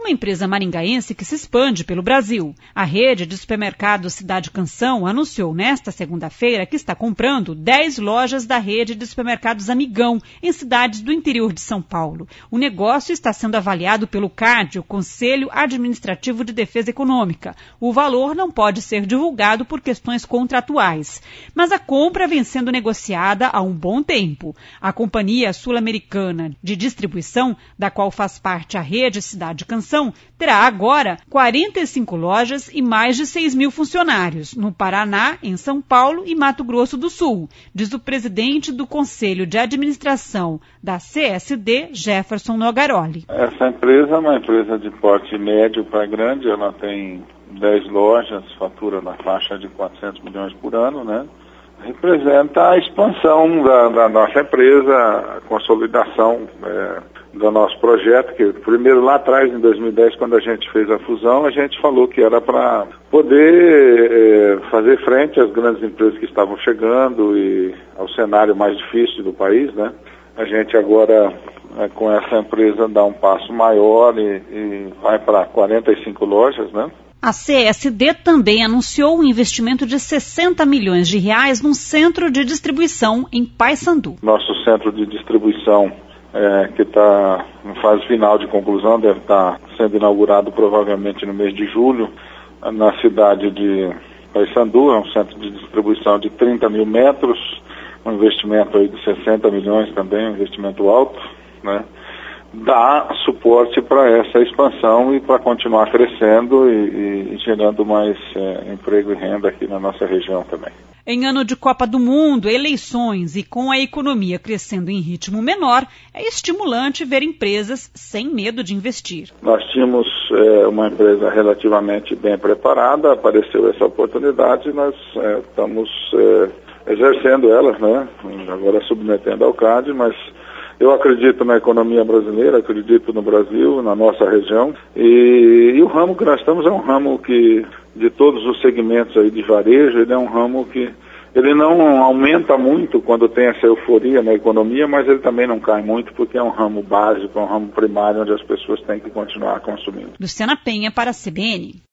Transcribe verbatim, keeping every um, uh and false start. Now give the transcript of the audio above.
uma empresa maringaense que se expande pelo Brasil. A rede de supermercados Cidade Canção anunciou nesta segunda-feira que está comprando dez lojas da rede de supermercados Amigão, em cidades do interior de São Paulo. O negócio está sendo avaliado pelo C A D, o Conselho Administrativo de Defesa Econômica. O valor não pode ser divulgado por questões contratuais. Mas a compra vem sendo negociada há um bom tempo. A Companhia Sul-Americana de Distribuição, da qual faz parte a rede Cidade Canção, terá agora quarenta e cinco lojas e mais de seis mil funcionários, no Paraná, em São Paulo e Mato Grosso do Sul, diz o presidente do Conselho de Administração da C S D, Jefferson Nogaroli. Essa empresa é uma empresa de porte médio para grande, ela tem dez lojas, fatura na faixa de quatrocentos milhões por ano, né? Representa a expansão da, da nossa empresa, a consolidação é, do nosso projeto, que primeiro lá atrás, em dois mil e dez, quando a gente fez a fusão, a gente falou que era para poder é, fazer frente às grandes empresas que estavam chegando e ao cenário mais difícil do país, né? A gente agora, é, com essa empresa, dá um passo maior e, e vai para quarenta e cinco lojas, né? A C S D também anunciou um investimento de sessenta milhões de reais num centro de distribuição em Paysandu. Nosso centro de distribuição, é, que está em fase final de conclusão, deve estar sendo inaugurado provavelmente no mês de julho, na cidade de Paysandu. É um centro de distribuição de trinta mil metros, um investimento aí de sessenta milhões também, um investimento alto, né? Dá suporte para essa expansão e para continuar crescendo e, e gerando mais é, emprego e renda aqui na nossa região também. Em ano de Copa do Mundo, eleições e com a economia crescendo em ritmo menor, é estimulante ver empresas sem medo de investir. Nós tínhamos é, uma empresa relativamente bem preparada, apareceu essa oportunidade e nós é, estamos é, exercendo ela, né? Agora submetendo ao C A D, mas eu acredito na economia brasileira, acredito no Brasil, na nossa região, e, e o ramo que nós estamos é um ramo que, de todos os segmentos aí de varejo, ele é um ramo que ele não aumenta muito quando tem essa euforia na economia, mas ele também não cai muito porque é um ramo básico, é um ramo primário onde as pessoas têm que continuar consumindo. Luciana Penha para a C B N.